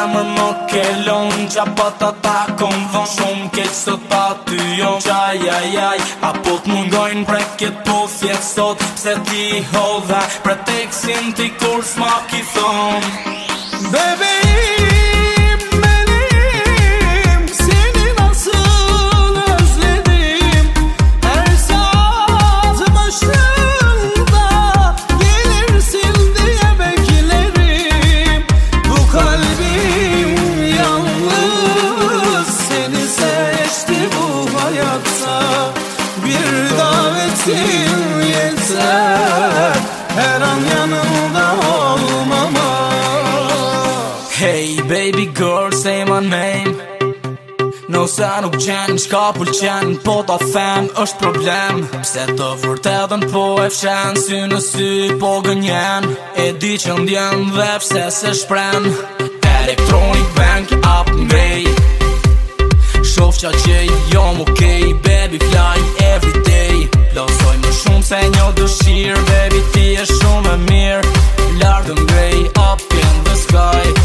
zemër më kelon qa pa ta takon dhon shumë keq sot pa ty jon qaj ajaj apo t'mungojnë preket po fjet sot pse ti hodha preteksin ti kur s'ma ki thon Baby bir davetin yeter her an yanımda olmama Hey baby girl say my name No se nuk qenë qka pëlqen Po ta them është problem Pse të vërtetën po e fshen Sy në sy po gënjen E di që ndjen dhe pse se shpren Electronic bank up ngrej Shof qa që jom okej Baby fly everyday Losoj më shumë se një dëshirë Baby ti e shumë e mirë Lardë ngrej up in the sky